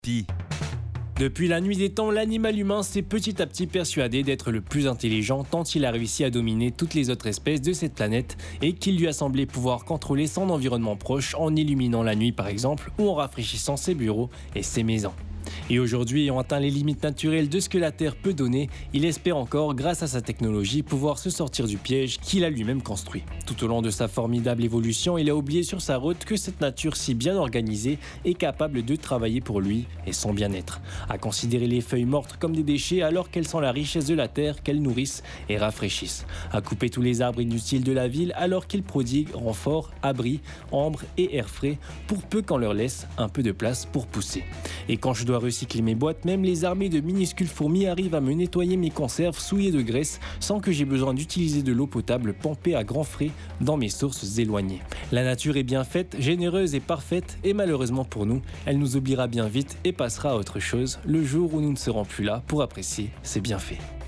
Depuis la nuit des temps, l'animal humain s'est petit à petit persuadé d'être le plus intelligent tant il a réussi à dominer toutes les autres espèces de cette planète et qu'il lui a semblé pouvoir contrôler son environnement proche en illuminant la nuit par exemple ou en rafraîchissant ses bureaux et ses maisons. Et aujourd'hui, ayant atteint les limites naturelles de ce que la Terre peut donner, il espère encore, grâce à sa technologie, pouvoir se sortir du piège qu'il a lui-même construit. Tout au long de sa formidable évolution, il a oublié sur sa route que cette nature si bien organisée est capable de travailler pour lui et son bien-être, à considérer les feuilles mortes comme des déchets alors qu'elles sont la richesse de la Terre qu'elles nourrissent et rafraîchissent, à couper tous les arbres inutiles de la ville alors qu'ils prodiguent renfort, abri, ombre et air frais pour peu qu'on leur laisse un peu de place pour pousser. Et quand je dois recycler mes boîtes, même les armées de minuscules fourmis arrivent à me nettoyer mes conserves souillées de graisse sans que j'ai besoin d'utiliser de l'eau potable pompée à grands frais dans mes sources éloignées. La nature est bien faite, généreuse et parfaite et malheureusement pour nous, elle nous oubliera bien vite et passera à autre chose le jour où nous ne serons plus là pour apprécier ses bienfaits.